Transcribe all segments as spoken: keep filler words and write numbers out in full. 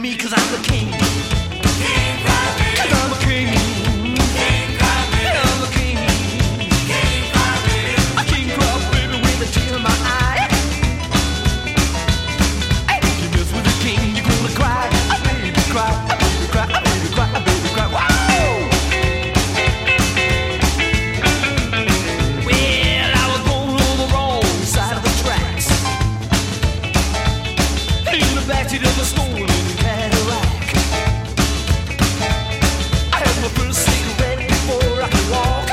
me, cause I'm the king. King Crybaby. Cause I'm a king. King Crybaby. I'm a king. King Crybaby. A king Crybaby with a tear in my eye. Hey, if you mess with the king, you're gonna cry. A baby cry, a baby cry, a baby cry, a baby cry. Wow! Well, I was born on the wrong side of the tracks. In the backseat of a stolen Cadillac. I had my first cigarette before I could walk.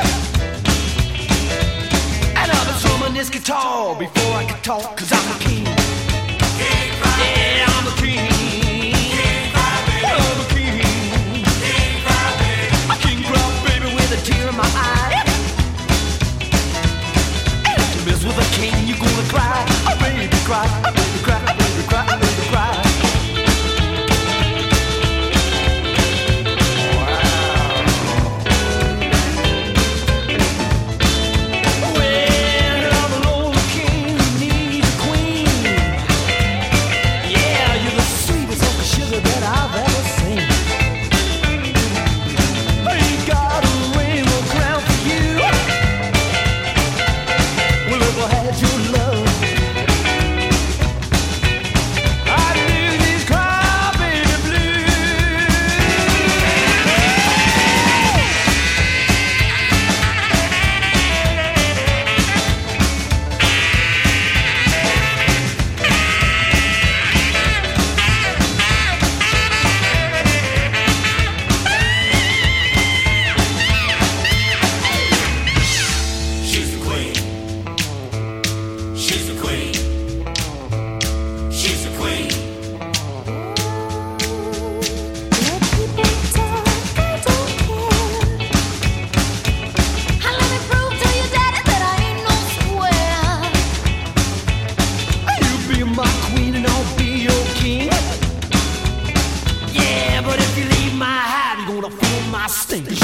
And I was strumming this guitar before I could talk. Cause I'm a king. King Crybaby. Yeah, I'm a king. King Crybaby. I'm a king. King Crybaby. A king Crybaby with a tear in my eye. And if you mess with a king, you're gonna cry. A baby cry, a baby cry, a baby cry, a baby cry. Stink.